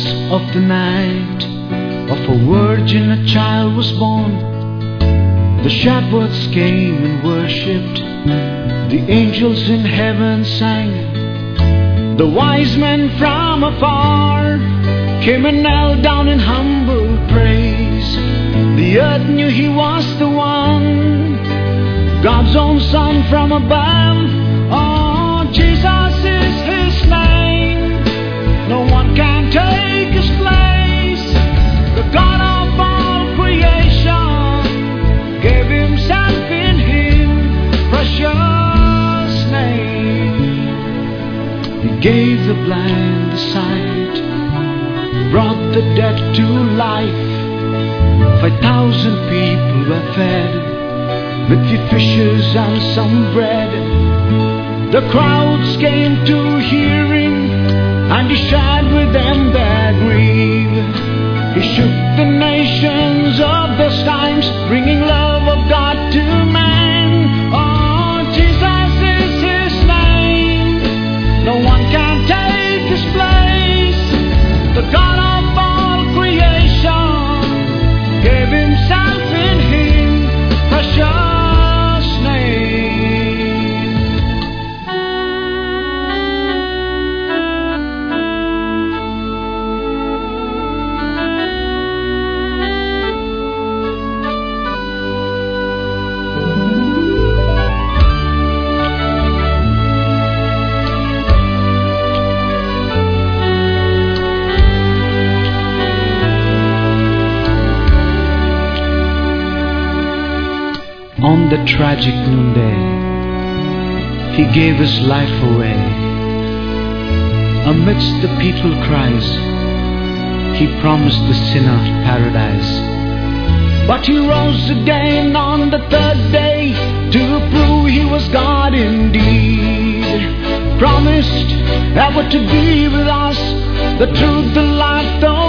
of the night, of a virgin a child was born. The shepherds came and worshipped, the angels in heaven sang. The wise men from afar came and knelt down in humble praise. The earth knew he was the one, God's own Son from above. Oh, Jesus is his name, no one can take his place. The God of all creation gave himself in him, precious name. He gave the blind the sight, brought the dead to life. 5,000 people were fed with few fishes and some bread. The crowds came to hear him, and he shared with them their grief. He shook the nations of those times, bringing love of God to man. Oh, Jesus is his name, no one can take his place. The God of all creation gave himself in him, precious name. On the tragic noonday, he gave his life away. Amidst the peaceful cries, he promised the sinner paradise. But he rose again on the third day to prove he was God indeed. Promised ever to be with us, the truth, the light, the